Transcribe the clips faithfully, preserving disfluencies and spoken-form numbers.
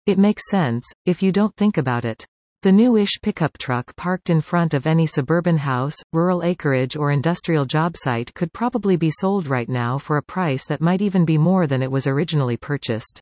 It makes sense, if you don't think about it. The new-ish pickup truck parked in front of any suburban house, rural acreage or industrial job site could probably be sold right now for a price that might even be more than it was originally purchased.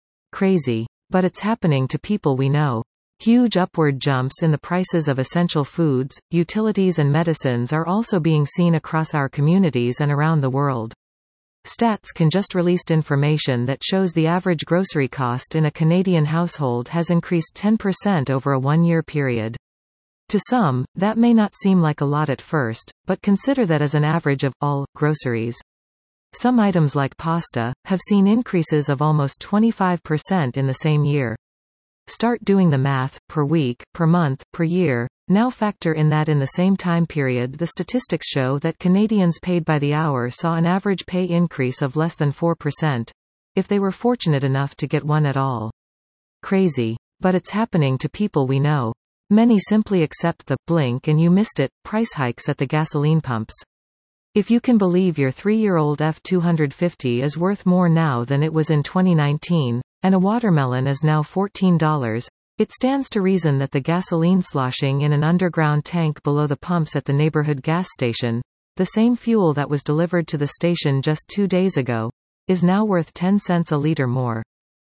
Crazy. But it's happening to people we know. Huge upward jumps in the prices of essential foods, utilities and medicines are also being seen across our communities and around the world. Stats Can just released information that shows the average grocery cost in a Canadian household has increased ten percent over a one-year period. To some, that may not seem like a lot at first, but consider that as an average of all groceries. Some items like pasta have seen increases of almost twenty-five percent in the same year. Start doing the math, per week, per month, per year. Now factor in that in the same time period the statistics show that Canadians paid by the hour saw an average pay increase of less than four percent. If they were fortunate enough to get one at all. Crazy. But it's happening to people we know. Many simply accept the blink and you missed it price hikes at the gasoline pumps. If you can believe your three-year-old F two fifty is worth more now than it was in twenty nineteen, and a watermelon is now fourteen dollars, it stands to reason that the gasoline sloshing in an underground tank below the pumps at the neighborhood gas station, the same fuel that was delivered to the station just two days ago, is now worth ten cents a liter more.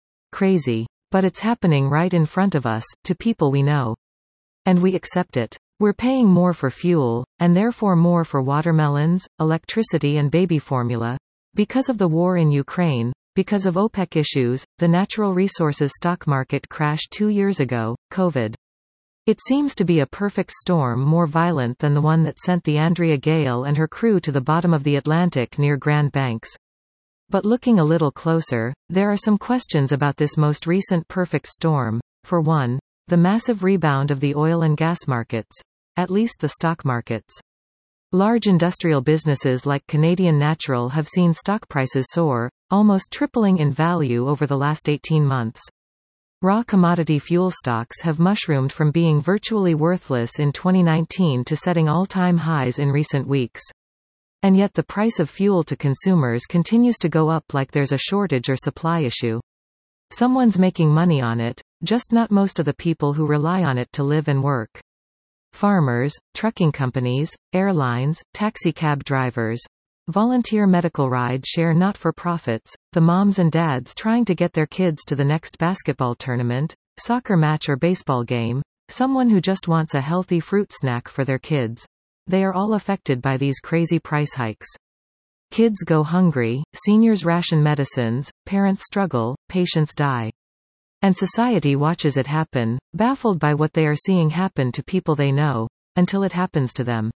Crazy. But it's happening right in front of us, to people we know. And we accept it. We're paying more for fuel, and therefore more for watermelons, electricity and baby formula, because of the war in Ukraine. Because of OPEC issues, the natural resources stock market crashed two years ago, COVID. It seems to be a perfect storm more violent than the one that sent the Andrea Gale and her crew to the bottom of the Atlantic near Grand Banks. But looking a little closer, there are some questions about this most recent perfect storm. For one, the massive rebound of the oil and gas markets. At least the stock markets. Large industrial businesses like Canadian Natural have seen stock prices soar, almost tripling in value over the last eighteen months. Raw commodity fuel stocks have mushroomed from being virtually worthless in twenty nineteen to setting all-time highs in recent weeks. And yet the price of fuel to consumers continues to go up like there's a shortage or supply issue. Someone's making money on it, just not most of the people who rely on it to live and work. Farmers, trucking companies, airlines, taxi cab drivers, volunteer medical ride-share not-for-profits, the moms and dads trying to get their kids to the next basketball tournament, soccer match or baseball game, someone who just wants a healthy fruit snack for their kids. They are all affected by these crazy price hikes. Kids go hungry, seniors ration medicines, parents struggle, patients die. And society watches it happen, baffled by what they are seeing happen to people they know, until it happens to them.